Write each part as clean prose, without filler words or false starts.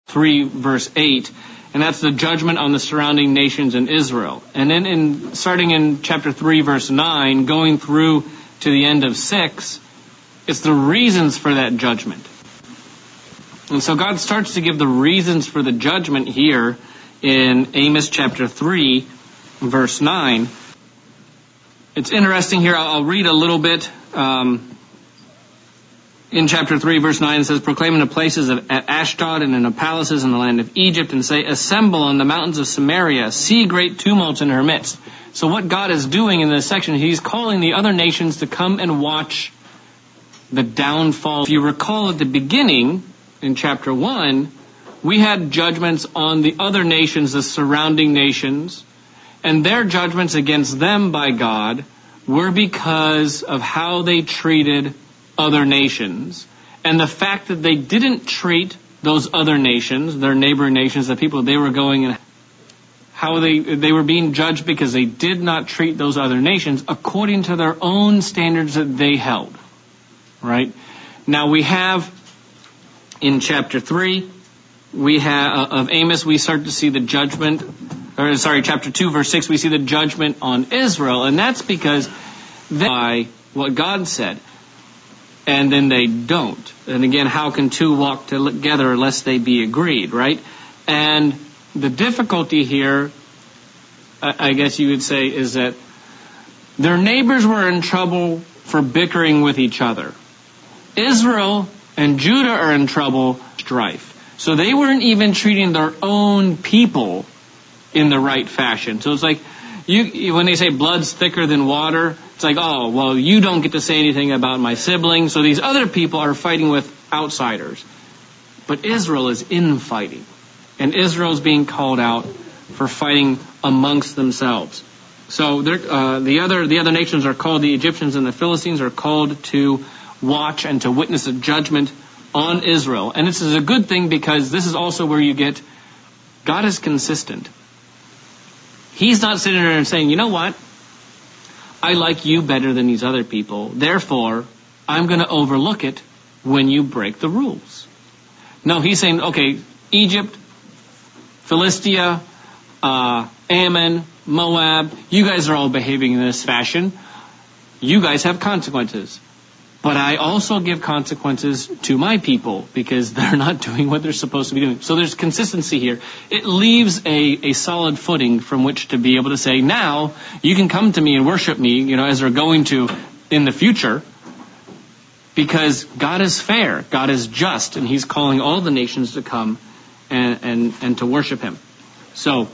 3 verse 8, and that's the judgment on the surrounding nations in Israel. And then starting in chapter 3 verse 9, going through to the end of 6, it's the reasons for that judgment. And so God starts to give the reasons for the judgment here in Amos chapter 3 verse 9. It's interesting here. I'll read a little bit. In chapter 3, verse 9, it says, "Proclaim in the places at Ashdod and in the palaces in the land of Egypt, and say, assemble on the mountains of Samaria, see great tumults in her midst." So what God is doing in this section, He's calling the other nations to come and watch the downfall. If you recall at the beginning, in chapter 1, we had judgments on the other nations, the surrounding nations, and their judgments against them by God were because of how they treated other nations, and the fact that they didn't treat those other nations, their neighboring nations, the people they were going and how they were being judged because they did not treat those other nations according to their own standards that they held. Right? Now we have in chapter 3 of Amos, we start to see the judgment, chapter 2 verse 6, we see the judgment on Israel, and that's because by what God said. And then they don't. And again, how can two walk together unless they be agreed, right? And the difficulty here, I guess you would say, is that their neighbors were in trouble for bickering with each other. Israel and Judah are in trouble, strife. So they weren't even treating their own people in the right fashion. So it's like, when they say blood's thicker than water, it's like, oh, well, you don't get to say anything about my siblings, so these other people are fighting with outsiders. But Israel is infighting, and Israel is being called out for fighting amongst themselves. So the other nations are called, the Egyptians and the Philistines are called to watch and to witness a judgment on Israel. And this is a good thing because this is also where you get, God is consistent. He's not sitting there and saying, you know what? I like you better than these other people. Therefore, I'm going to overlook it when you break the rules. No, He's saying, okay, Egypt, Philistia, Ammon, Moab, you guys are all behaving in this fashion. You guys have consequences. But I also give consequences to my people because they're not doing what they're supposed to be doing. So there's consistency here. It leaves a solid footing from which to be able to say, now you can come to me and worship me, as they're going to in the future, because God is fair, God is just, and He's calling all the nations to come and to worship Him. So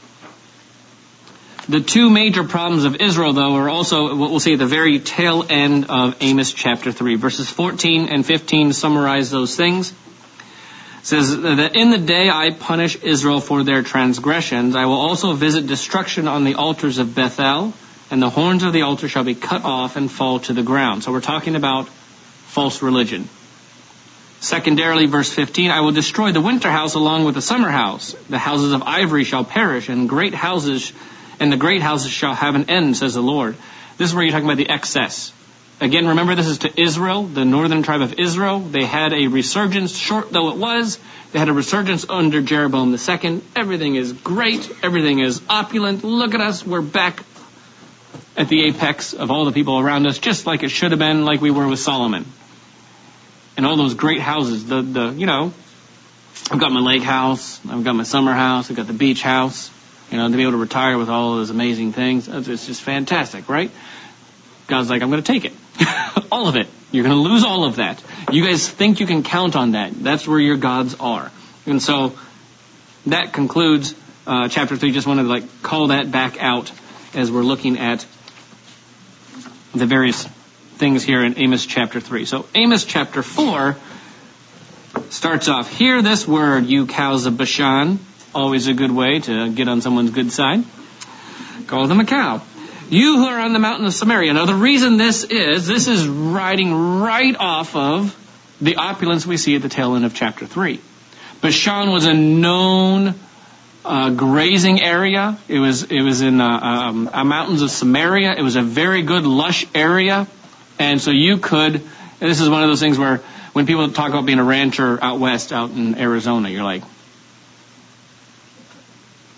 the two major problems of Israel, though, are also what we'll see at the very tail end of Amos chapter 3. Verses 14 and 15 summarize those things. It says that in the day I punish Israel for their transgressions, I will also visit destruction on the altars of Bethel, and the horns of the altar shall be cut off and fall to the ground. So we're talking about false religion. Secondarily, verse 15, I will destroy the winter house along with the summer house. The houses of ivory shall perish, and the great houses shall have an end, says the Lord. This is where you're talking about the excess. Again, remember, this is to Israel, the northern tribe of Israel. They had a resurgence, short though it was. They had a resurgence under Jeroboam II. Everything is great. Everything is opulent. Look at us. We're back at the apex of all the people around us, just like it should have been, like we were with Solomon. And all those great houses, I've got my lake house, I've got my summer house, I've got the beach house. To be able to retire with all those amazing things, it's just fantastic, right? God's like, I'm going to take it. All of it. You're going to lose all of that. You guys think you can count on that. That's where your gods are. And so that concludes chapter 3. Just wanted to call that back out as we're looking at the various things here in Amos chapter 3. So Amos chapter 4 starts off, hear this word, you cows of Bashan. Always a good way to get on someone's good side. Call them a cow. You who are on the mountain of Samaria. Now the reason this is riding right off of the opulence we see at the tail end of chapter 3. Bashan was a known grazing area. It was in mountains of Samaria. It was a very good lush area. And so this is one of those things where when people talk about being a rancher out west, out in Arizona, you're like,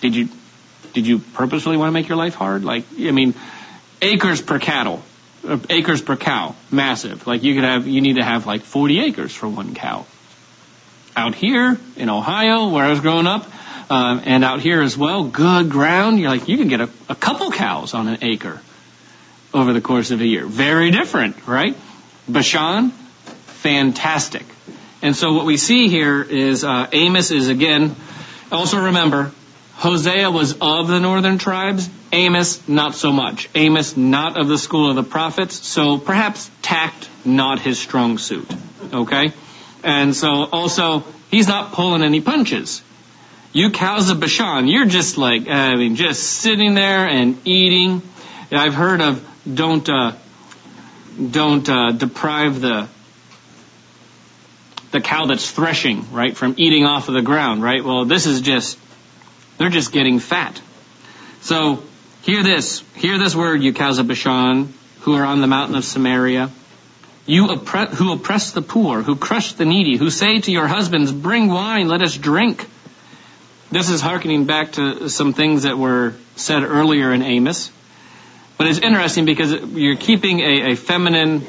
Did you purposefully want to make your life hard? Acres per cow, massive. You need to have 40 acres for one cow. Out here in Ohio, where I was growing up, and out here as well, good ground, you can get a couple cows on an acre over the course of a year. Very different, right? Bashan, fantastic. And so what we see here is Amos is, again, also remember, Hosea was of the northern tribes, Amos not so much. Amos not of the school of the prophets, so perhaps tact not his strong suit, okay? And so also, he's not pulling any punches. You cows of Bashan, you're just just sitting there and eating. I've heard of don't deprive the cow that's threshing, right, from eating off of the ground, right? Well, this is they're just getting fat. So, hear this word, you cows of Bashan, who are on the mountain of Samaria. You who oppress the poor, who crush the needy, who say to your husbands, bring wine, let us drink. This is hearkening back to some things that were said earlier in Amos. But it's interesting because you're keeping a feminine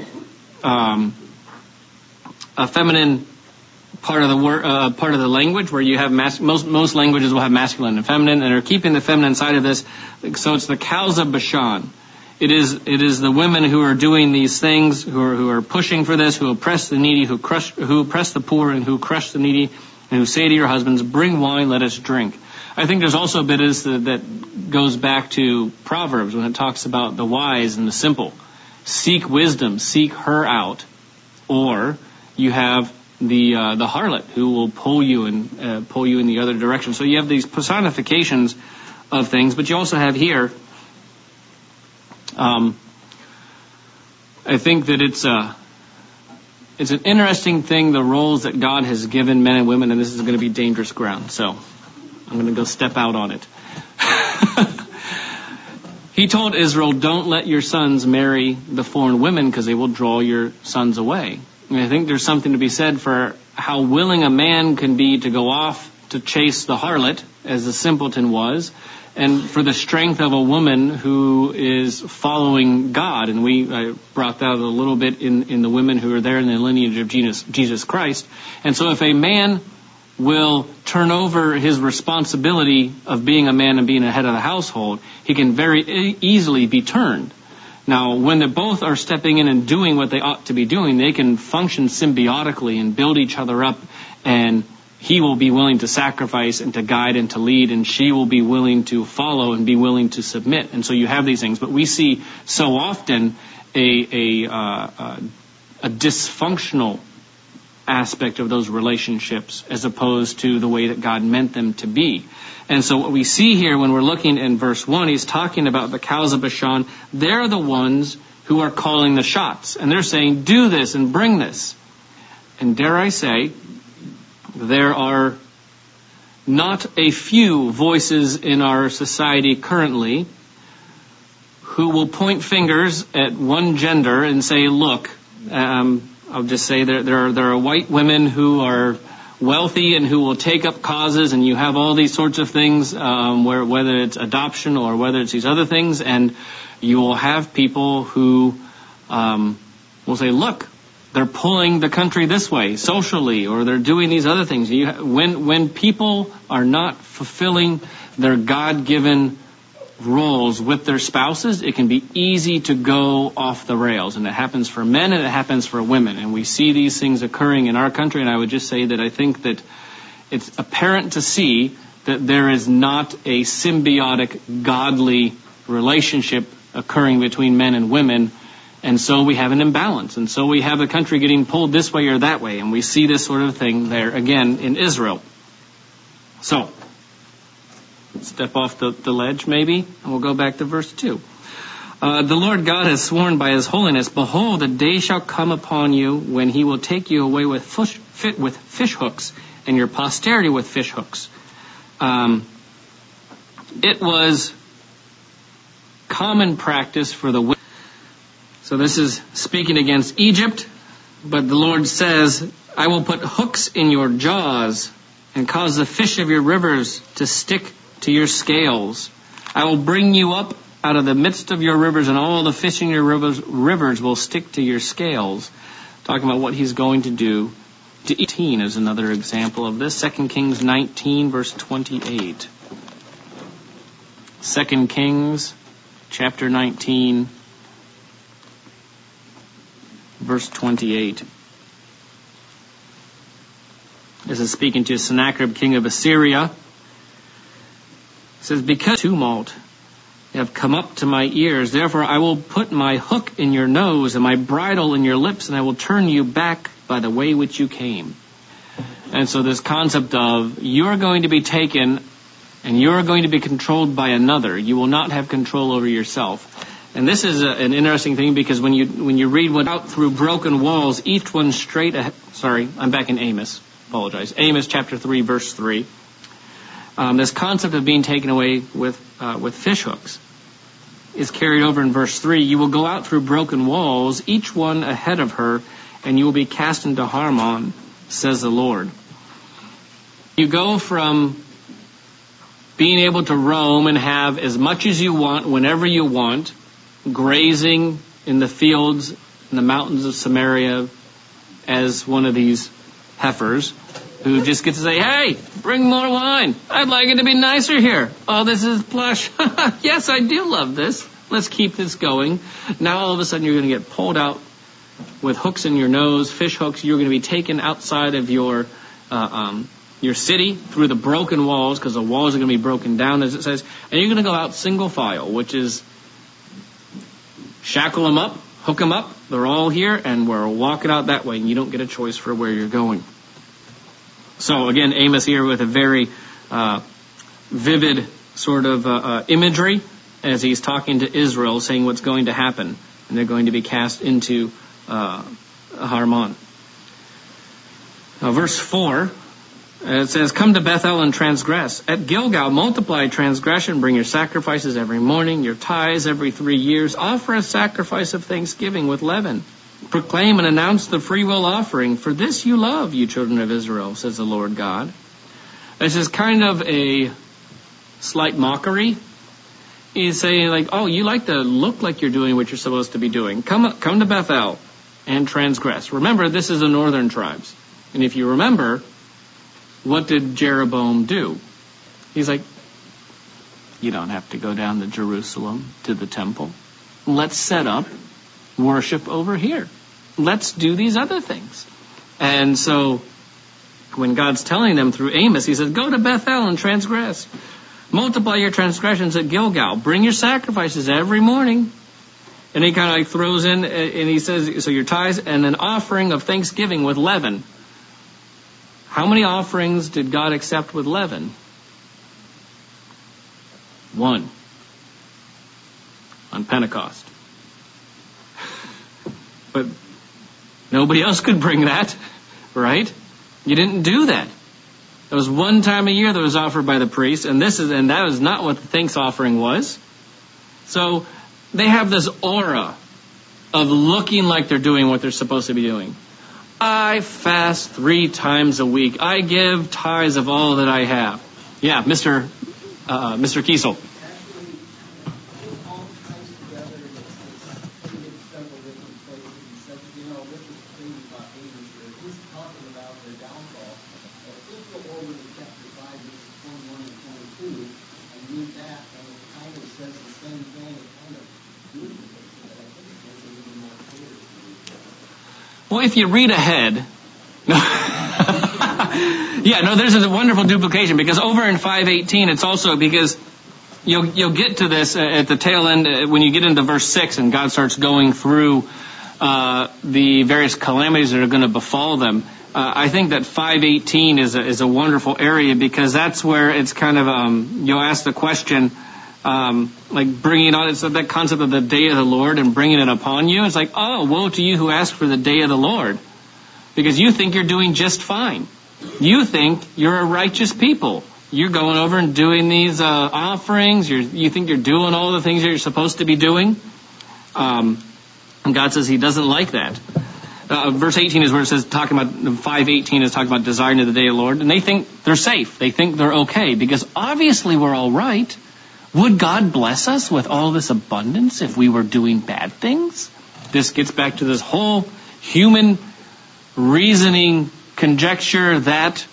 part of the language where you have most languages will have masculine and feminine, and are keeping the feminine side of this. So it's the cows of Bashan. It is the women who are doing these things, who are pushing for this, who oppress the needy, who oppress the poor, and who crush the needy, and who say to your husbands, bring wine, let us drink. I think there's also a bit that goes back to Proverbs when it talks about the wise and the simple. Seek wisdom, seek her out. Or you have the harlot who will pull you in the other direction. So you have these personifications of things, but you also have here, I think that it's an interesting thing, the roles that God has given men and women, and this is going to be dangerous ground, so I'm going to go step out on it. He told Israel, don't let your sons marry the foreign women because they will draw your sons away. And I think there's something to be said for how willing a man can be to go off to chase the harlot, as the simpleton was, and for the strength of a woman who is following God. And I brought that a little bit in the women who are there in the lineage of Jesus Christ. And so if a man will turn over his responsibility of being a man and being a head of the household, he can very easily be turned. Now, when they both are stepping in and doing what they ought to be doing, they can function symbiotically and build each other up, and he will be willing to sacrifice and to guide and to lead, and she will be willing to follow and be willing to submit. And so you have these things. But we see so often a dysfunctional aspect of those relationships as opposed to the way that God meant them to be. And so what we see here when we're looking in verse 1, he's talking about the cows of Bashan. They're the ones who are calling the shots. And they're saying, do this and bring this. And dare I say, there are not a few voices in our society currently who will point fingers at one gender and say, look, I'll just say there are white women who are wealthy and who will take up causes, and you have all these sorts of things, whether it's adoption or whether it's these other things, and you will have people who will say, look, they're pulling the country this way socially, or they're doing these other things. When people are not fulfilling their God-given roles with their spouses, it can be easy to go off the rails. And it happens for men and it happens for women. And we see these things occurring in our country. And I would just say that I think that it's apparent to see that there is not a symbiotic, godly relationship occurring between men and women. And so we have an imbalance. And so we have the country getting pulled this way or that way. And we see this sort of thing there again in Israel. So, step off the ledge maybe, and we'll go back to verse 2. The Lord God has sworn by his holiness, behold, the day shall come upon you when he will take you away with fish hooks, and your posterity with fish hooks. It was common practice for the women. So this is speaking against Egypt, but the Lord says, I will put hooks in your jaws and cause the fish of your rivers to stick to your scales. I will bring you up out of the midst of your rivers, and all the fish in your rivers will stick to your scales. Talking about what he's going to do to 18 is another example of this. 2 Kings 19, verse 28. 2 Kings chapter 19, verse 28. This is speaking to Sennacherib, king of Assyria. It says, because tumult have come up to my ears, therefore I will put my hook in your nose and my bridle in your lips, and I will turn you back by the way which you came. And so this concept of you're going to be taken and you're going to be controlled by another. You will not have control over yourself. And this is an interesting thing, because when you read out through broken walls, each one straight ahead. Sorry, I'm back in Amos. Apologize. Amos chapter 3, verse 3. This concept of being taken away with fish hooks is carried over in verse 3. You will go out through broken walls, each one ahead of her, and you will be cast into Harmon, says the Lord. You go from being able to roam and have as much as you want, whenever you want, grazing in the fields, in the mountains of Samaria, as one of these heifers, who just gets to say, hey, bring more wine. I'd like it to be nicer here. Oh, this is plush. Yes, I do love this. Let's keep this going. Now all of a sudden you're going to get pulled out with hooks in your nose, fish hooks. You're going to be taken outside of your city through the broken walls, because the walls are going to be broken down, as it says. And you're going to go out single file, which is shackle them up, hook them up. They're all here, and we're walking out that way, and you don't get a choice for where you're going. So again, Amos here with a very vivid sort of imagery as he's talking to Israel, saying what's going to happen. And they're going to be cast into Harmon. Now, verse 4, it says, come to Bethel and transgress. At Gilgal, multiply transgression. Bring your sacrifices every morning, your tithes every 3 years. Offer a sacrifice of thanksgiving with leaven. Proclaim and announce the freewill offering, for this you love, you children of Israel, says the Lord God. This is kind of a slight mockery. He's saying, like, oh, you like to look like you're doing what you're supposed to be doing. Come to Bethel and transgress. Remember, this is the northern tribes. And if you remember, what did Jeroboam do? He's like, you don't have to go down to Jerusalem, to the temple. Let's set up worship over here. Let's do these other things. And so when God's telling them through Amos, he says, go to Bethel and transgress. Multiply your transgressions at Gilgal. Bring your sacrifices every morning. And he kind of like throws in, and he says, so your tithes and an offering of thanksgiving with leaven. How many offerings did God accept with leaven? 1. On Pentecost. But nobody else could bring that, right? You didn't do that. It was one time a year that was offered by the priest, and that was not what the thanks offering was. So they have this aura of looking like they're doing what they're supposed to be doing. I fast 3 times a week. I give tithes of all that I have. Yeah, Mr. Kiesel. Well, if you read ahead, there's a wonderful duplication, because over in 5:18, it's also because you'll get to this at the tail end when you get into verse 6 and God starts going through the various calamities that are going to befall them. I think that 5:18 is a wonderful area, because that's where it's kind of you'll ask the question. Like bringing on, it's that concept of the day of the Lord and bringing it upon you. It's like, oh, woe to you who ask for the day of the Lord, because you think you're doing just fine. You think you're a righteous people. You're going over and doing these offerings. You think you're doing all the things that you're supposed to be doing. And God says he doesn't like that. verse 18 is where it says, talking about 5:18 is talking about desiring to the day of the Lord, and they think they're safe. They think they're okay because obviously we're all right. Would God bless us with all this abundance if we were doing bad things? This gets back to this whole human reasoning conjecture that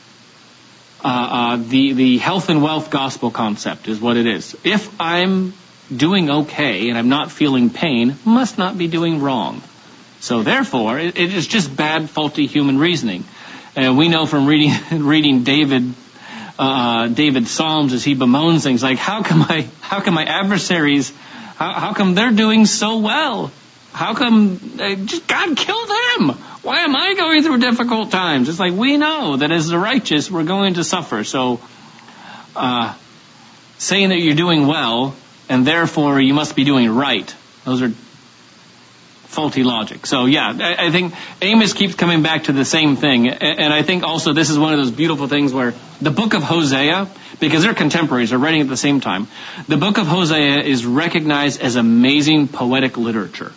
the health and wealth gospel concept is what it is. If I'm doing okay and I'm not feeling pain, must not be doing wrong. So therefore, it is just bad, faulty human reasoning. And we know from reading David's Psalms as he bemoans things like, how come my adversaries, how come they're doing so well? How come just God kill them? Why am I going through difficult times? It's like we know that as the righteous, we're going to suffer. So saying that you're doing well and therefore you must be doing right, those are faulty logic. So yeah, I think Amos keeps coming back to the same thing. And I think also this is one of those beautiful things where the book of Hosea, because they're contemporaries, they're writing at the same time, the book of Hosea is recognized as amazing poetic literature.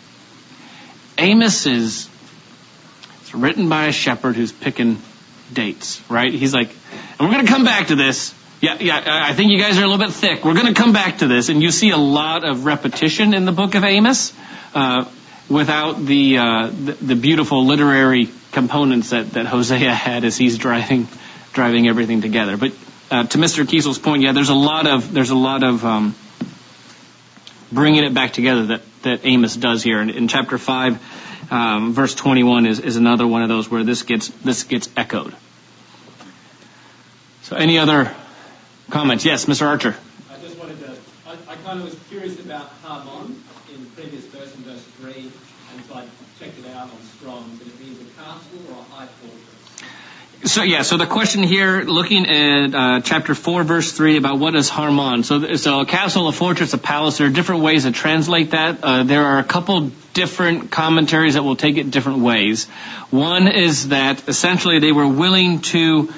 Amos it's written by a shepherd who's picking dates, right? He's like, and we're going to come back to this. Yeah, I think you guys are a little bit thick. We're going to come back to this. And you see a lot of repetition in the book of Amos, without the beautiful literary components that Hosea had as he's driving everything together. But to Mr. Kiesel's point, yeah, there's a lot of bringing it back together that Amos does here. And in chapter 5, verse 21 is another one of those where this gets echoed. So any other comments? Yes, Mr. Archer. I just wanted to, I kind of was curious about Harmon in the previous verse, in verse 3, and so I checked it out on Strong's, and it means a castle or a high fortress. So the question here, looking at chapter 4, verse 3, about what is Harmon. So a castle, a fortress, a palace, there are different ways to translate that. There are a couple different commentaries that will take it different ways. One is that essentially they were willing to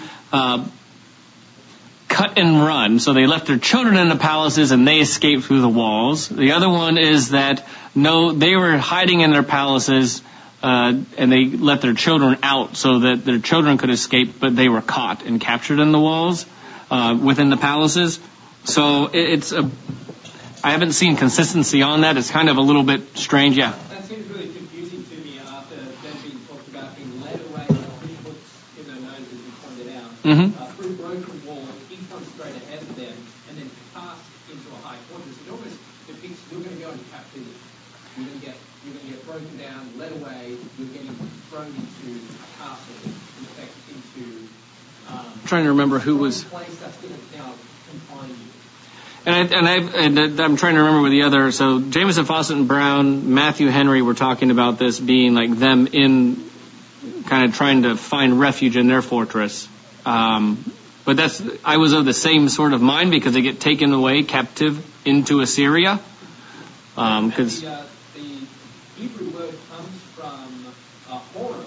cut and run. So they left their children in the palaces and they escaped through the walls. The other one is that they were hiding in their palaces and they let their children out so that their children could escape, but they were caught and captured in the walls within the palaces. So I haven't seen consistency on that. It's kind of a little bit strange, yeah. That seems really confusing to me after them being talked about being led away by people in their nose, as you pointed out, through broken walls, in front straight ahead of them, and then cast into a high fortress. It almost depicts you're going to go into captivity. You're going to get broken down, led away. You're getting thrown into a castle, in effect, into trying to remember who was. Place that's going to now confine you. And I'm trying to remember with the other. So Jameson, Fawcett, and Brown, Matthew Henry were talking about this being like them in kind of trying to find refuge in their fortress. But I was of the same sort of mind because they get taken away captive into Assyria. Because the Hebrew word comes from Horam.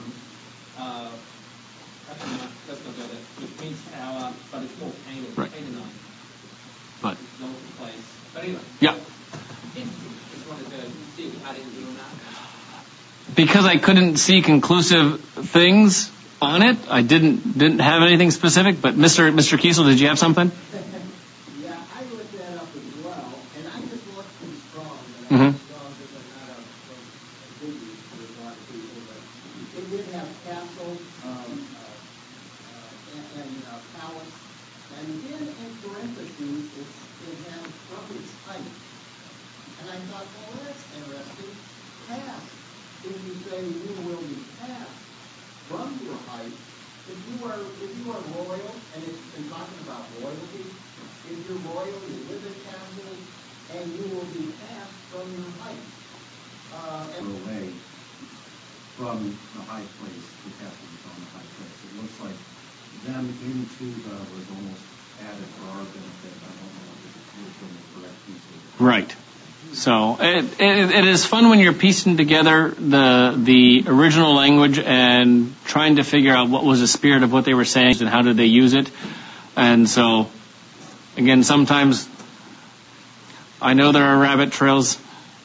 Let's not go there. Which means tower, but it's more Canaanite. But place. But anyway. Yeah. Just wanted to see if you had anything on that. Because I couldn't see conclusive things on it, I didn't have anything specific. But Mr. Kiesel, did you have something? Yeah, I looked that up as well, and I just looked from Strong. Mm-hmm. Strong is not a big use for a lot of people, but it did have castle and palace, and then in parentheses it has from its height. And I thought, well, that's interesting. Past. If you say you will be passed from your height, if you are royal, and it's been talking about royalty, if you're royal, you live in castles, and you will be passed from your height. Away from the high place, the castle was on the high place. It looks like them into was almost added for our benefit. I don't know if it's from the correct piece. Right. So it is fun when you're piecing together the original language and trying to figure out what was the spirit of what they were saying and how did they use it. And so, again, sometimes I know there are rabbit trails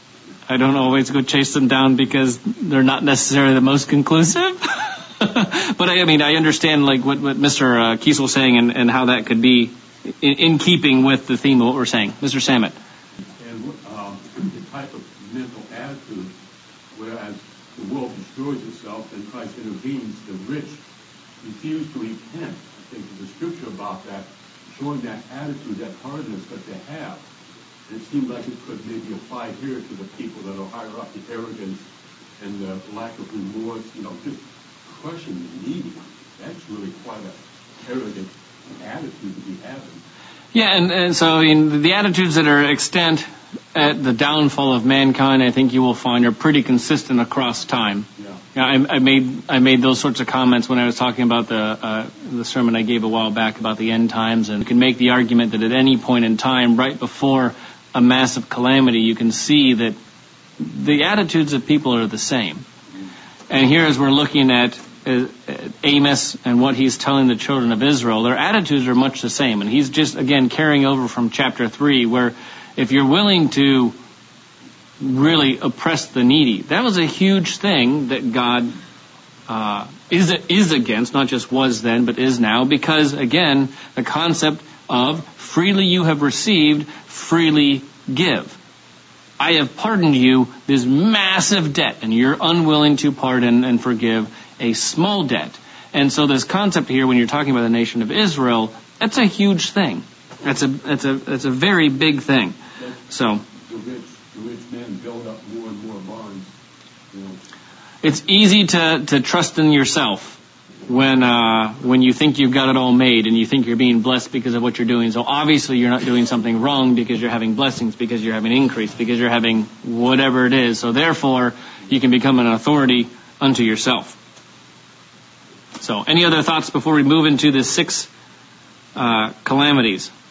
I don't always go chase them down because they're not necessarily the most conclusive. But I understand like what Mr. Kiesel was saying and how that could be in keeping with the theme of what we're saying. Mr. Samet. And the type of mental attitude, whereas the world destroys itself and Christ intervenes, the rich refuse to repent. I think there's a scripture about that, showing that attitude, that hardness that they have. And it seems like it could maybe apply here to the people that are higher up, the arrogance and the lack of remorse, just crushing the needy. That's really quite an arrogant attitude to be having. Yeah, and so the attitudes that are extant at the downfall of mankind, I think you will find are pretty consistent across time. Yeah. I made those sorts of comments when I was talking about the sermon I gave a while back about the end times, and you can make the argument that at any point in time, right before a massive calamity, you can see that the attitudes of people are the same. And here, as we're looking at Amos and what he's telling the children of Israel, their attitudes are much the same. And he's just, again, carrying over from chapter 3, where if you're willing to really oppress the needy, that was a huge thing that God is against, not just was then, but is now, because, again, the concept of freely you have received, freely give. I have pardoned you this massive debt, and you're unwilling to pardon and forgive a small debt. And so this concept here, when you're talking about the nation of Israel, that's a huge thing. That's a very big thing. So the rich men build up more and more barns. It's easy to trust in yourself when you think you've got it all made and you think you're being blessed because of what you're doing. So obviously you're not doing something wrong because you're having blessings, because you're having increase, because you're having whatever it is. So therefore you can become an authority unto yourself. So any other thoughts before we move into the 6 calamities?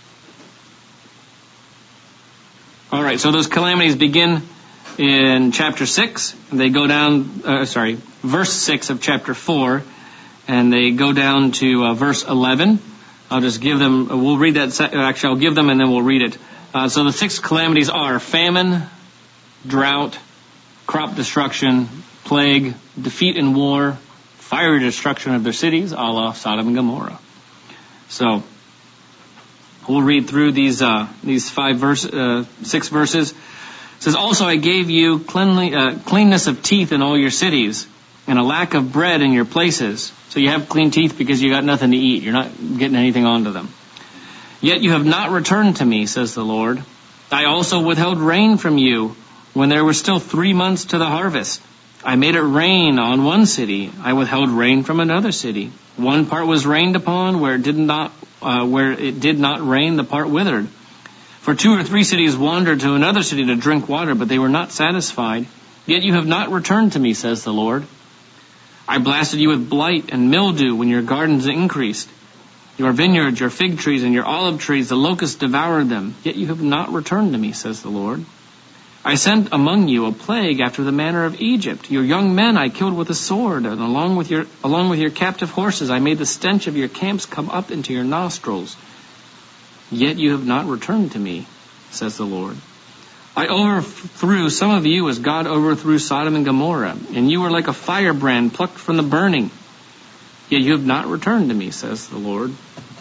All right, so those calamities begin in chapter 6. And they go down, verse 6 of chapter 4, and they go down to verse 11. I'll just give them, we'll read that, actually I'll give them and then we'll read it. So the 6 calamities are famine, drought, crop destruction, plague, defeat in war, fiery destruction of their cities, a la Sodom and Gomorrah. So we'll read through these 6 verses. It says, also I gave you cleanness of teeth in all your cities, and a lack of bread in your places. So you have clean teeth because you got nothing to eat. You're not getting anything onto them. Yet you have not returned to me, says the Lord. I also withheld rain from you when there were still 3 months to the harvest. I made it rain on one city. I withheld rain from another city. One part was rained upon, where it did not rain, the part withered. For 2 or 3 cities wandered to another city to drink water, but they were not satisfied. Yet you have not returned to me, says the Lord. I blasted you with blight and mildew when your gardens increased. Your vineyards, your fig trees, and your olive trees, the locusts devoured them. Yet you have not returned to me, says the Lord. I sent among you a plague after the manner of Egypt. Your young men I killed with a sword, and along with your captive horses I made the stench of your camps come up into your nostrils. Yet you have not returned to me, says the Lord. I overthrew some of you as God overthrew Sodom and Gomorrah, and you were like a firebrand plucked from the burning. Yet you have not returned to me, says the Lord.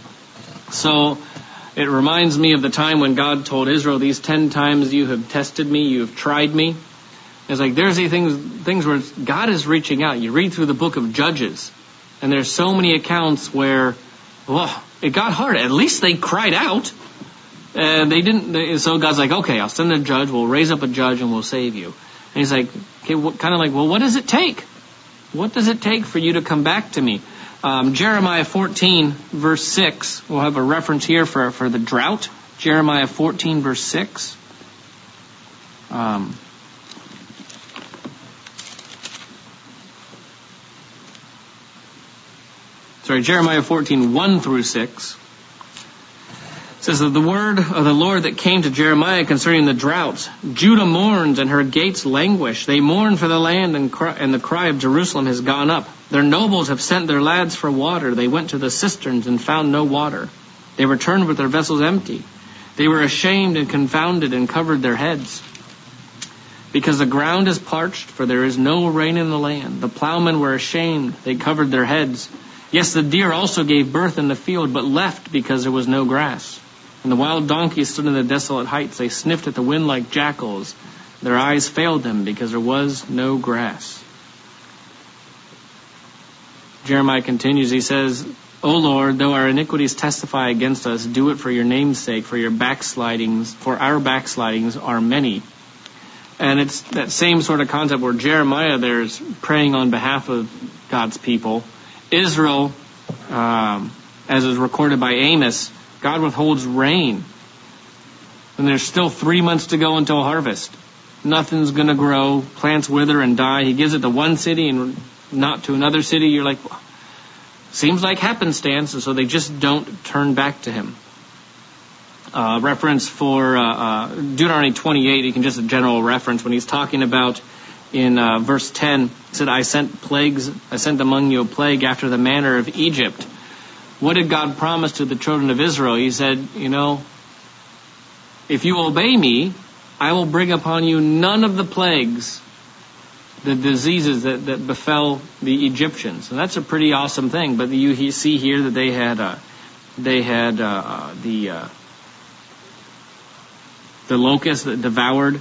So it reminds me of the time when God told Israel, these 10 times you have tested me, you have tried me. It's like there's these things where God is reaching out. You read through the book of Judges, and there's so many accounts where, it got hard. At least they cried out. They didn't. So God's like, okay, I'll send a judge. We'll raise up a judge and we'll save you. And he's like, okay, what does it take? What does it take for you to come back to me? Jeremiah 14, verse 6. We'll have a reference here for the drought. Jeremiah 14, verse 6. Jeremiah 14, 1 through 6. It says that the word of the Lord that came to Jeremiah concerning the droughts. Judah mourns and her gates languish. They mourn for the land, and the cry of Jerusalem has gone up. Their nobles have sent their lads for water. They went to the cisterns and found no water. They returned with their vessels empty. They were ashamed and confounded and covered their heads. Because the ground is parched, for there is no rain in the land. The plowmen were ashamed. They covered their heads. Yes, the deer also gave birth in the field, but left because there was no grass. And the wild donkeys stood in the desolate heights. They sniffed at the wind like jackals. Their eyes failed them because there was no grass. Jeremiah continues. He says, O Lord, though our iniquities testify against us, do it for your name's sake, for our backslidings are many. And it's that same sort of concept where Jeremiah there is praying on behalf of God's people. Israel, as is recorded by Amos, God withholds rain. And there's still 3 months to go until harvest. Nothing's going to grow. Plants wither and die. He gives it to one city and not to another city. You're like, well, seems like happenstance. And so they just don't turn back to him. Reference for Deuteronomy 28, you can just a general reference when he's talking about in verse 10, he said, I sent among you a plague after the manner of Egypt. What did God promise to the children of Israel? He said, if you obey me, I will bring upon you none of the plagues, the diseases that befell the Egyptians. And that's a pretty awesome thing. But you see here that they had the locusts that devoured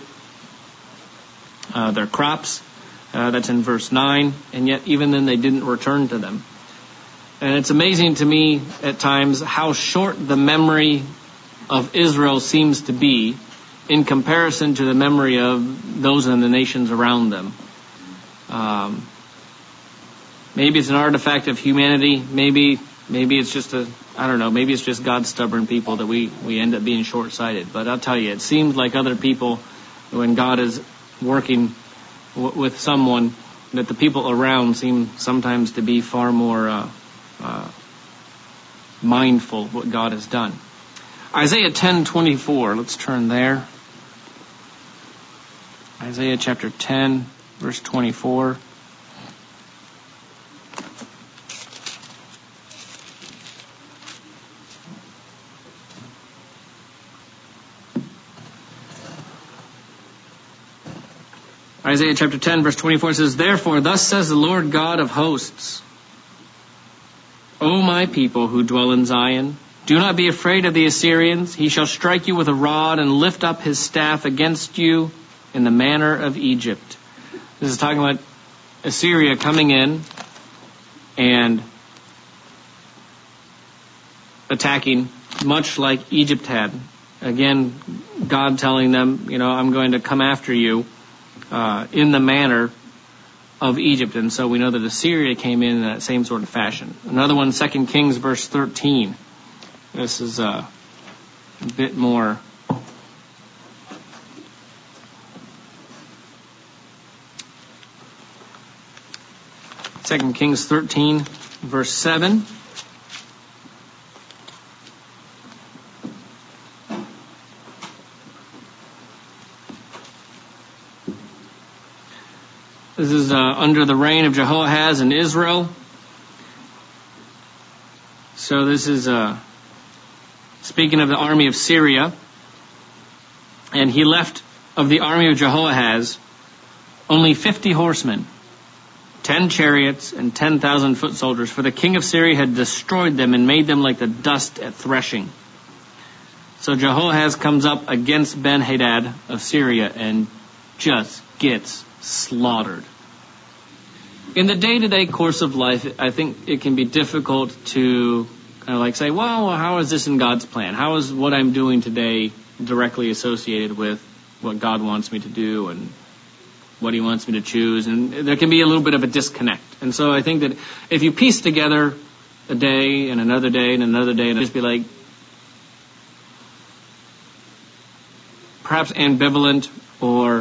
their crops. That's in verse 9. And yet even then they didn't return to them. And it's amazing to me at times how short the memory of Israel seems to be in comparison to the memory of those in the nations around them. Maybe it's an artifact of humanity. Maybe it's just maybe it's just God's stubborn people that we end up being short-sighted. But I'll tell you, it seems like other people, when God is working with someone, that the people around seem sometimes to be far more mindful of what God has done. Isaiah 10:24, let's turn there. Isaiah chapter 10, verse 24. Isaiah chapter 10, verse 24 says, Therefore, thus says the Lord God of hosts, O my people who dwell in Zion, do not be afraid of the Assyrians. He shall strike you with a rod and lift up his staff against you in the manner of Egypt. This is talking about Assyria coming in and attacking, much like Egypt had. Again, God telling them, I'm going to come after you in the manner of Egypt. And so we know that Assyria came in that same sort of fashion. Another one, 2 Kings verse 13. This is a bit more Second Kings 13 verse 7. This is under the reign of Jehoahaz in Israel. So this is speaking of the army of Syria. And he left of the army of Jehoahaz only 50 horsemen, 10 chariots, and 10,000 foot soldiers. For the king of Syria had destroyed them and made them like the dust at threshing. So Jehoahaz comes up against Ben-Hadad of Syria and just gets slaughtered. In the day-to-day course of life, I think it can be difficult to kind of say, well, how is this in God's plan? How is what I'm doing today directly associated with what God wants me to do and what he wants me to choose? And there can be a little bit of a disconnect. And so I think that if you piece together a day and another day and another day, and just be like, perhaps ambivalent or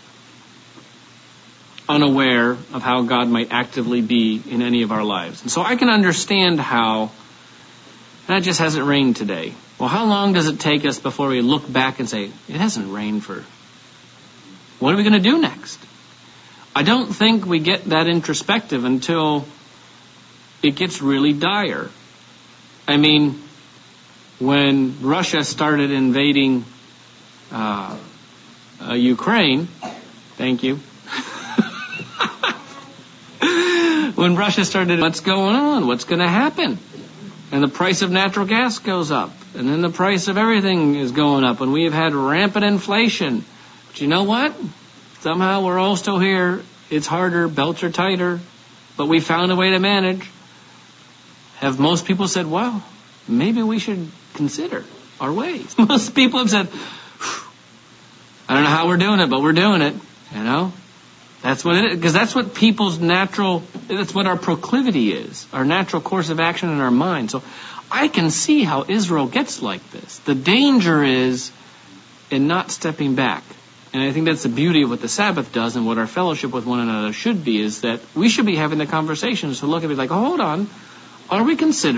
unaware of how God might actively be in any of our lives. And so I can understand how it just hasn't rained today. Well, how long does it take us before we look back and say, it hasn't rained for, what are we going to do next? I don't think we get that introspective until it gets really dire. I mean, when Russia started invading Ukraine, Thank you. When Russia started, what's going on? What's going to happen? And the price of natural gas goes up. And then the price of everything is going up. And we have had rampant inflation. But you know what? Somehow we're all still here. It's harder. Belts are tighter. But we found a way to manage. Have most people said, well, maybe we should consider our ways? Most people have said, I don't know how we're doing it, but we're doing it. You know? That's what it is. Because that's what that's what our proclivity is. Our natural course of action in our mind. So I can see how Israel gets like this. The danger is in not stepping back. And I think that's the beauty of what the Sabbath does and what our fellowship with one another should be, is that we should be having the conversations to look at it like, oh, hold on, have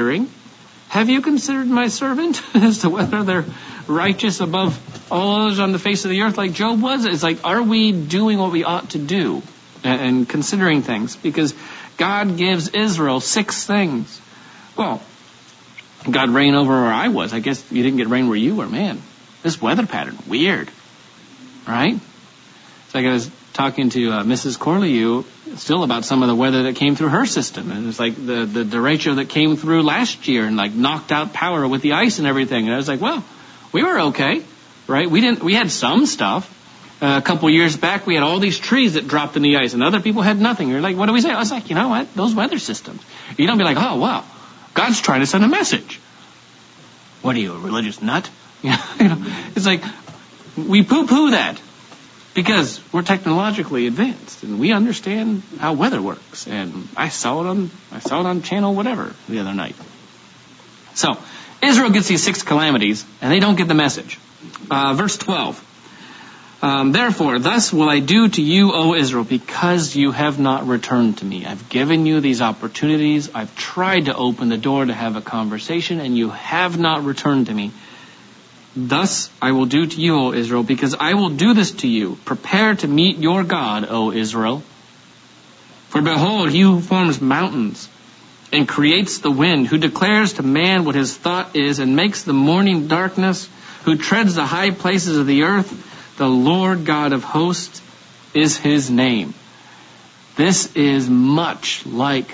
you considered my servant as to whether they're righteous above all others on the face of the earth like Job was? It's like, are we doing what we ought to do and considering things? Because God gives Israel 6 things. Well, God reigned over where I was. I guess you didn't get rain where you were. Man, this weather pattern, weird. Right? It's like I was talking to Mrs. Corlew still about some of the weather that came through her system. And it's like the derecho that came through last year and like knocked out power with the ice and everything. And I was like, well, we were okay, right? We had some stuff. A couple years back, we had all these trees that dropped in the ice and other people had nothing. You're like, what do we say? I was like, you know what? Those weather systems. You don't be like, oh, wow, God's trying to send a message. What are you, a religious nut? You know, it's like, we poo-poo that because we're technologically advanced and we understand how weather works. And I saw it on channel whatever the other night. So Israel gets these 6 calamities and they don't get the message. Verse 12. Therefore, thus will I do to you, O Israel, because you have not returned to me. I've given you these opportunities. I've tried to open the door to have a conversation and you have not returned to me. Thus I will do to you, O Israel, because I will do this to you. Prepare to meet your God, O Israel. For behold, he who forms mountains and creates the wind, who declares to man what his thought is and makes the morning darkness, who treads the high places of the earth, the Lord God of hosts is his name. This is much like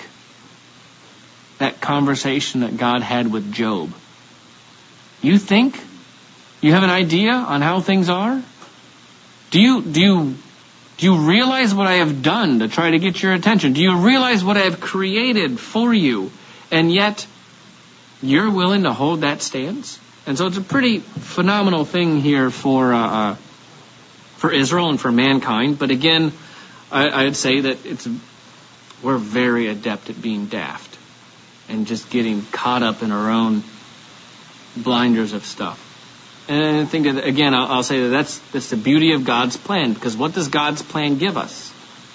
that conversation that God had with Job. You think you have an idea on how things are? Do you realize what I have done to try to get your attention? Do you realize what I have created for you? And yet, you're willing to hold that stance? And so it's a pretty phenomenal thing here for Israel and for mankind. But again, I'd say that we're very adept at being daft and just getting caught up in our own blinders of stuff. And I think that, again, I'll say that that's the beauty of God's plan. Because what does God's plan give us?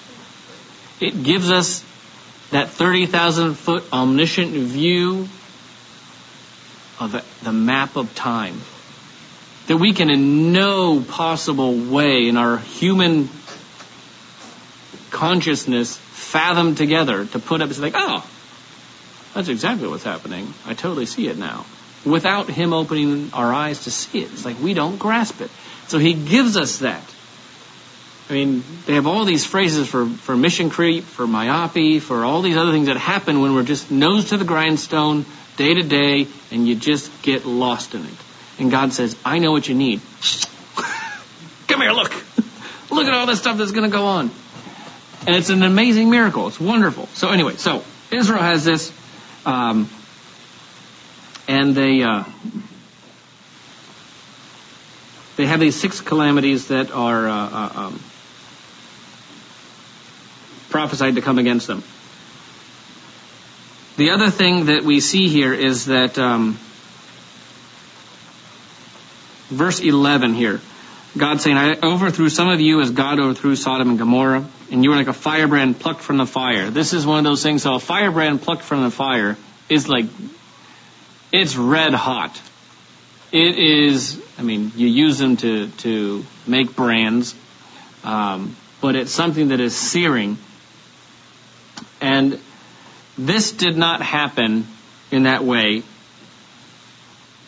It gives us that 30,000-foot omniscient view of the map of time. That we can in no possible way in our human consciousness fathom together to put up. It's like, oh, that's exactly what's happening. I totally see it now. Without him opening our eyes to see it. It's like we don't grasp it. So he gives us that. I mean, they have all these phrases for mission creep, for myopia, for all these other things that happen when we're just nose to the grindstone, day to day, and you just get lost in it. And God says, I know what you need. Come here, look. Look at all this stuff that's going to go on. And it's an amazing miracle. It's wonderful. So anyway, Israel has this... And they have these 6 calamities that are prophesied to come against them. The other thing that we see here is that verse 11 here, God saying, I overthrew some of you as God overthrew Sodom and Gomorrah, and you were like a firebrand plucked from the fire. This is one of those things. So a firebrand plucked from the fire is like... It's red hot. It is, I mean, you use them to make brands, but it's something that is searing. And this did not happen in that way,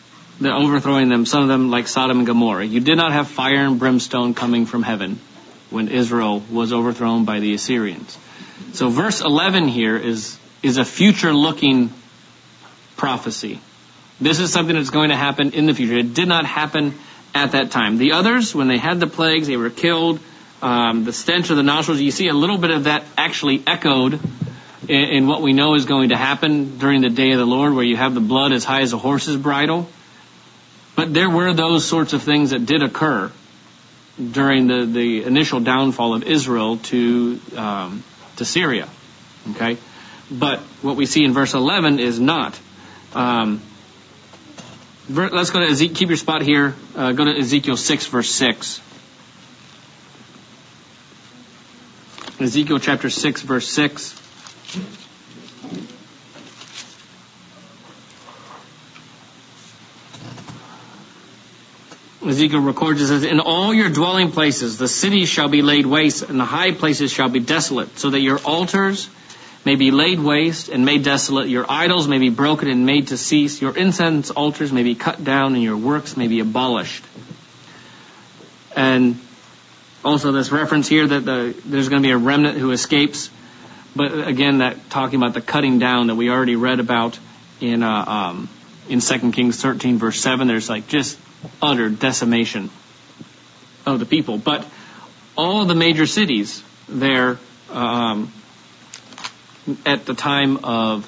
the overthrowing them, some of them like Sodom and Gomorrah. You did not have fire and brimstone coming from heaven. when Israel was overthrown by the Assyrians. So verse 11 here is a future-looking prophecy. This is something that's going to happen in the future. It did not happen at that time. The others, when they had the plagues, they were killed. The stench of the nostrils, you see a little bit of that actually echoed in what we know is going to happen during the day of the Lord, where you have the blood as high as a horse's bridle. But there were those sorts of things that did occur during the initial downfall of Israel to Syria. Okay? But what we see in verse 11 is not. Let's go to Ezekiel. Keep your spot here. Go to Ezekiel 6, verse 6. Ezekiel chapter 6, verse 6. Ezekiel records, it says, "In all your dwelling places the cities shall be laid waste, and the high places shall be desolate, so that your altars may be laid waste and made desolate, your idols may be broken and made to cease, your incense altars may be cut down, and your works may be abolished." And also this reference here that there's going to be a remnant who escapes, but again, that talking about the cutting down that we already read about in 2 Kings 13, verse 7. There's like just utter decimation of the people. But all the major cities there at the time of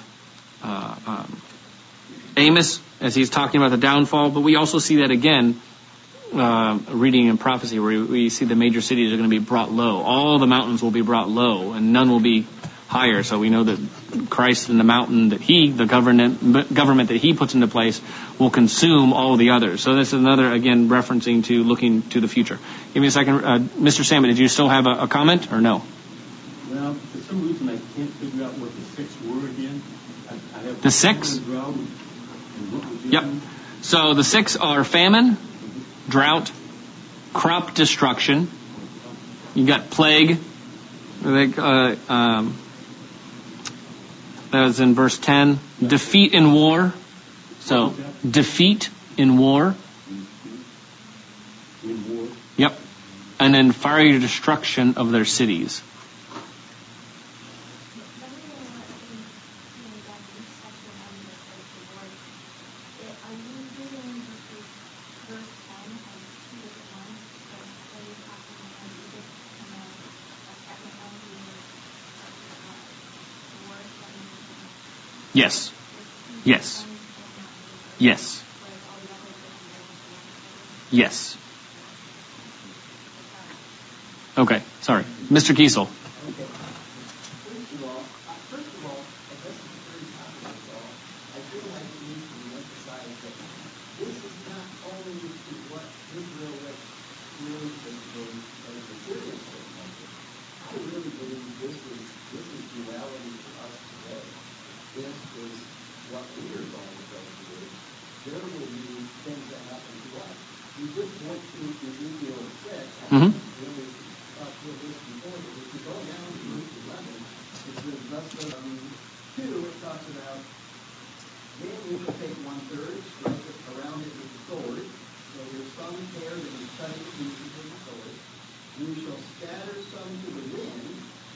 Amos, as he's talking about the downfall, but we also see that again reading in prophecy, where we see the major cities are going to be brought low. All the mountains will be brought low, and none will be higher. So we know that Christ and the mountain that the government that he puts into place will consume all the others. So this is another, again, referencing to looking to the future. Give me a second. Mr. Salmon, did you still have a comment or no? Well, for some reason I can't figure out what the six were again. I have the six? Yep. So the six are famine, drought, crop destruction. You got plague. That was in verse 10. Defeat in war. So, defeat in war. In war. Yep. And then fiery destruction of their cities. Yes. Yes. Yes. Yes. Okay, sorry. Mr. Kiesel. Okay. First of all, I guess it's very topical. I feel like we need to emphasize that this is not only what Israel went through as the Syrians were going through. I really believe this is duality for us today. This is what we are going to go through. There will be things that happen to us. You just went through Ezekiel 6. Mm-hmm. Really talked about this before, but if you go down to verse 11, it says, thus 2, it talks about, then you shall take 1/3, strike it around it with the sword. So there's some hair that is cut into pieces with the sword. You shall scatter some to the wind.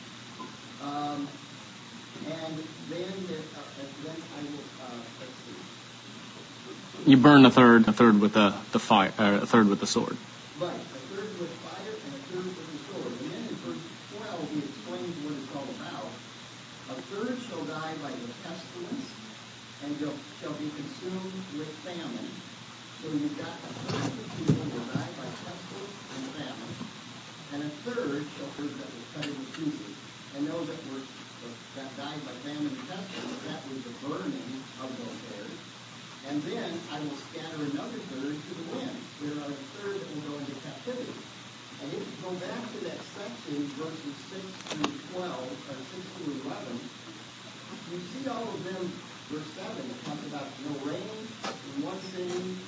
And then I will, let's see. You burn a third with the fire, a third with the sword. Right, a third with fire and a third with the sword. And then in verse 12, he explains what it's all about. A third shall die by the pestilence, and shall be consumed with famine. So you've got a third of the people will die by pestilence and famine, and a third shall be that was cut into pieces. And those that died by famine and pestilence, that was the burning of those hairs. And then I will scatter another third to the wind. There are a third that will go into captivity. And if you go back to that section, verses 6 through 12, or 6 through 11, you see all of them, verse 7, it talks about no rain in one city.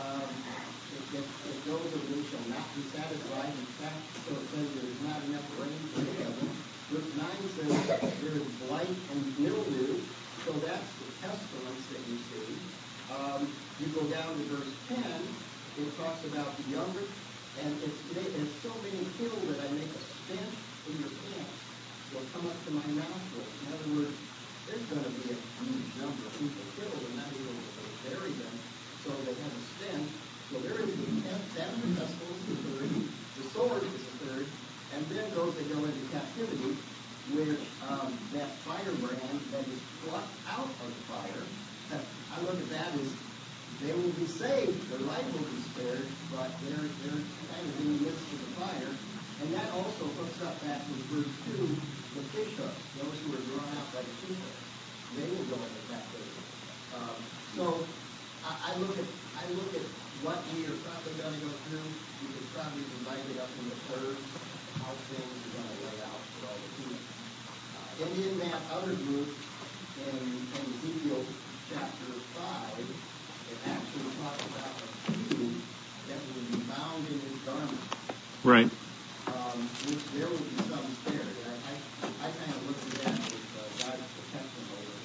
It goes that they shall not be satisfied. In fact, so it says there is not enough rain for any of them. Verse 9 says there is blight and mildew. So that's the pestilence that you see. You go down to verse 10, it talks about the younger, and it's so many killed that I make a stench in your pants will come up to my nostrils. In other words, there's going to be a huge number of people killed and not able to bury them, so they have a stench. So there is the tenth, that the pestilence is the third, the sword is the third, and then those that go into captivity, where that firebrand that is plucked out of the fire, I look at that as they will be saved, their life will be spared, but they're kind of in the midst of the fire. And that also hooks up back with verse 2, the fish hooks, those who are drawn out by the fish hooks. They will go into captivity. So I look at what we are probably going to go through. We could probably divide it up into thirds, how things are going to lay out for all the people. And in that other group, in Ezekiel chapter 5, it actually talks about a few that will be bound in his garment. Right. Which there will be some spared. And I kind of look at that as God's protection over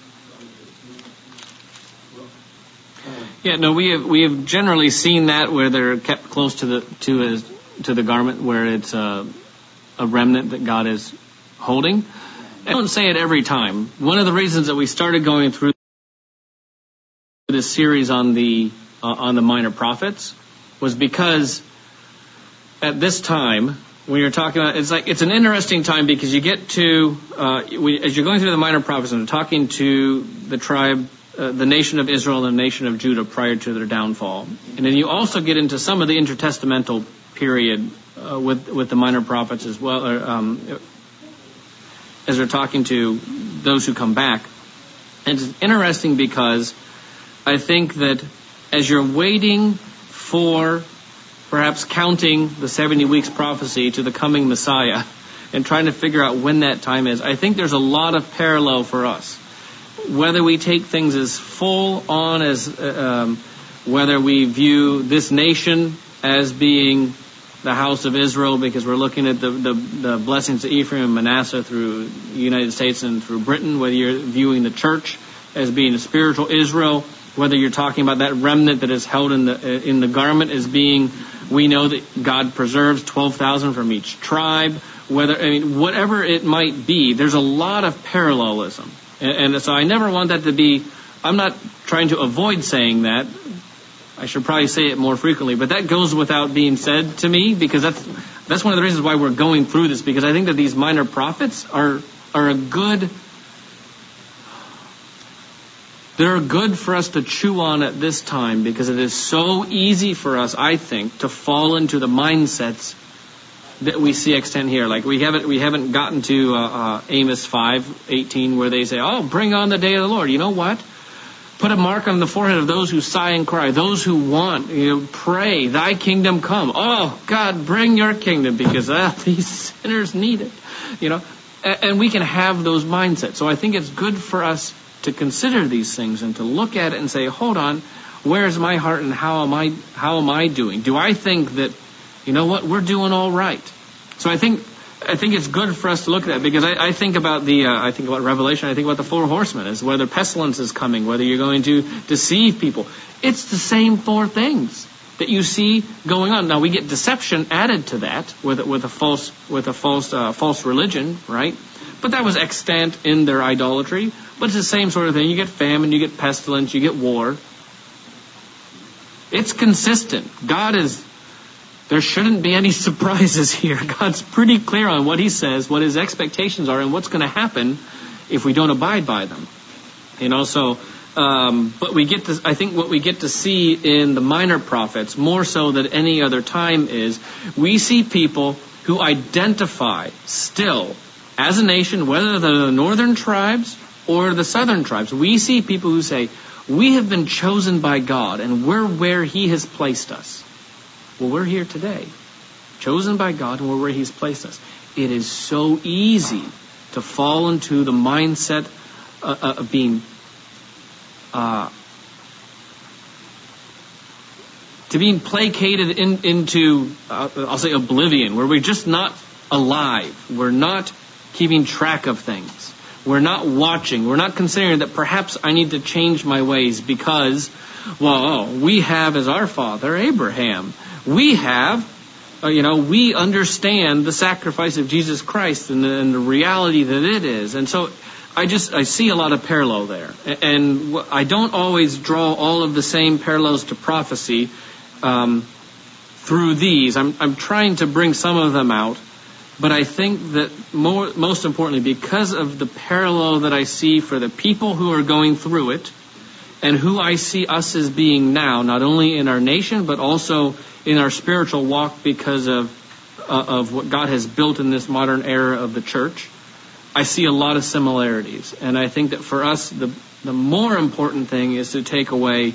his. Yeah, no, we have generally seen that where they're kept close to the garment, where it's a remnant that God is holding. I don't say it every time. One of the reasons that we started going through this series on the minor prophets was because at this time, when you're talking about, it's an interesting time because you get to as you're going through the minor prophets and talking to the tribe, the nation of Israel and the nation of Judah prior to their downfall, and then you also get into some of the intertestamental period with the minor prophets as well, as they're talking to those who come back. And it's interesting because I think that as you're waiting for perhaps counting the 70 weeks prophecy to the coming Messiah and trying to figure out when that time is, I think there's a lot of parallel for us. Whether we take things as full on as whether we view this nation as being the house of Israel because we're looking at the blessings of Ephraim and Manasseh through the United States and through Britain, whether you're viewing the church as being a spiritual Israel, whether you're talking about that remnant that is held in the garment as being, we know that God preserves 12,000 from each tribe, whatever it might be, there's a lot of parallelism. And so I never want that to be, I'm not trying to avoid saying that. I should probably say it more frequently, but that goes without being said to me because that's one of the reasons why we're going through this, because I think that these minor prophets are good for us to chew on at this time, because it is so easy for us, I think, to fall into the mindsets that we see extant here. Like we haven't gotten to Amos 5:18 where they say, "Oh, bring on the day of the Lord." You know what? Put a mark on the forehead of those who sigh and cry, those who want, pray, thy kingdom come. Oh, God, bring your kingdom because these sinners need it. And we can have those mindsets. So I think it's good for us to consider these things and to look at it and say, hold on, where's my heart and how am I doing? Do I think that, we're doing all right? So I think it's good for us to look at that, because I think about Revelation, I think about the 4 horsemen, as whether pestilence is coming, whether you're going to deceive people. It's the same 4 things that you see going on. Now we get deception added to that with a false religion, right? But that was extant in their idolatry. But it's the same sort of thing. You get famine, you get pestilence, you get war. It's consistent. There shouldn't be any surprises here. God's pretty clear on what He says, what His expectations are, and what's going to happen if we don't abide by them. But we get to, I think what we get to see in the minor prophets, more so than any other time, is we see people who identify still as a nation, whether they're the northern tribes or the southern tribes. We see people who say, we have been chosen by God and we're where He has placed us. Well, we're here today, chosen by God, and we're where He's placed us. It is so easy to fall into the mindset of being placated into I'll say oblivion, where we're just not alive. We're not keeping track of things. We're not watching. We're not considering that perhaps I need to change my ways because, we have as our father Abraham. We have we understand the sacrifice of Jesus Christ and the reality that it is. And so I see a lot of parallel there. And I don't always draw all of the same parallels to prophecy through these. I'm trying to bring some of them out. But I think that most importantly, because of the parallel that I see for the people who are going through it and who I see us as being now, not only in our nation, but also in our spiritual walk because of what God has built in this modern era of the church, I see a lot of similarities. And I think that for us, the more important thing is to take away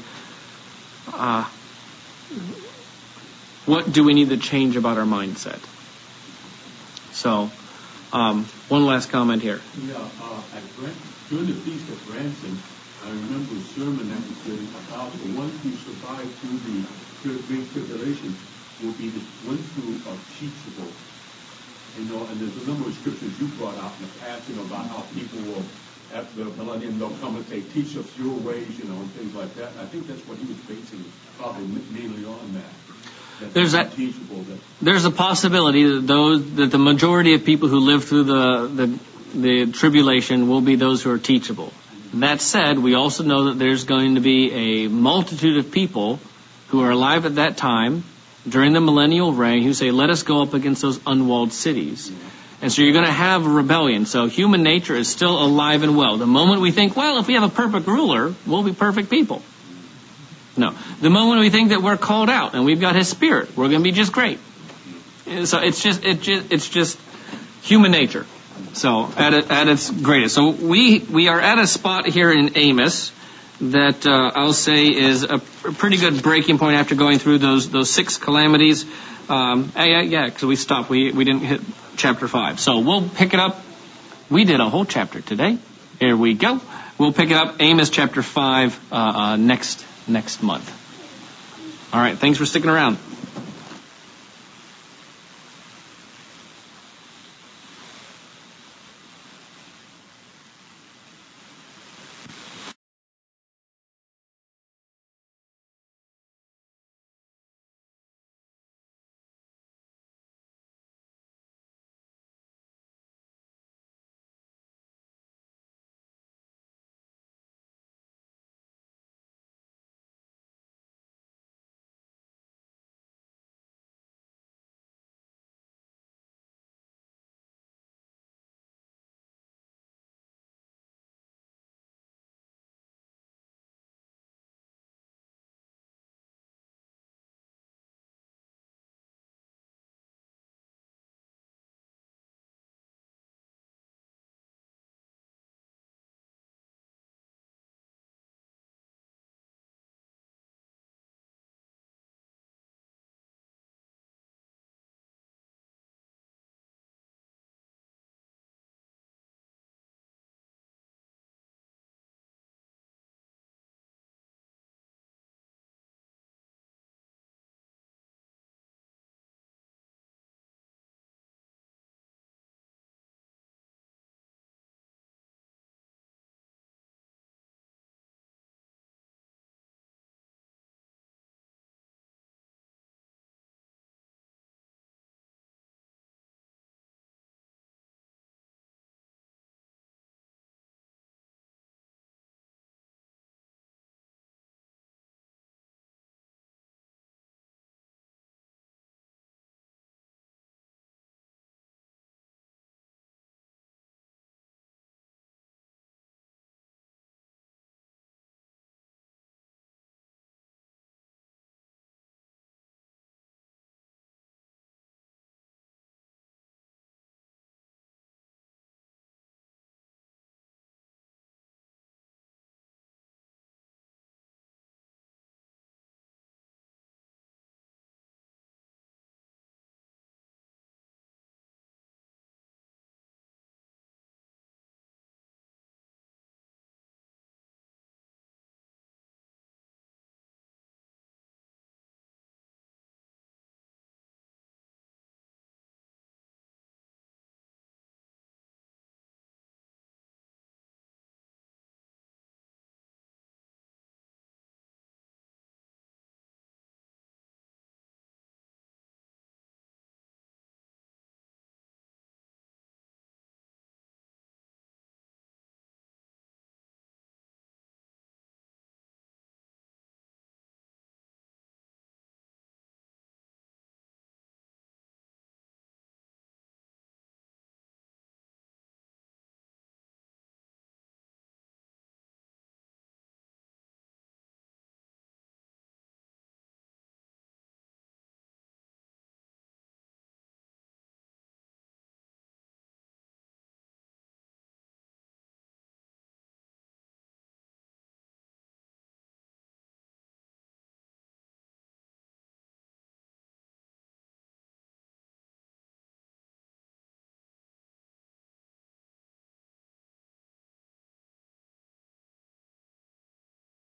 what do we need to change about our mindset. So, one last comment here. Yeah, during the Feast of Branson, I remember a sermon that was given about the ones who survive through the Great Tribulation will be the ones who are teachable. And there's a number of scriptures you brought out in the past, about how people will, after the millennium, they'll come and say, teach us your ways, and things like that. I think that's what he was basing probably mainly on that. There's a possibility that the majority of people who live through the tribulation will be those who are teachable. That said, we also know that there's going to be a multitude of people who are alive at that time during the millennial reign who say, let us go up against those unwalled cities. And so you're going to have a rebellion. So human nature is still alive and well. The moment we think, well, if we have a perfect ruler, we'll be perfect people. No. The moment we think that we're called out and we've got His Spirit, we're going to be just great. So it's just human nature. So at its greatest. So we are at a spot here in Amos that I'll say is a pretty good breaking point after going through those 6 calamities. Because we stopped. We didn't hit chapter 5. So we'll pick it up. We did a whole chapter today. Here we go. We'll pick it up, Amos chapter 5, next month. All right, thanks for sticking around.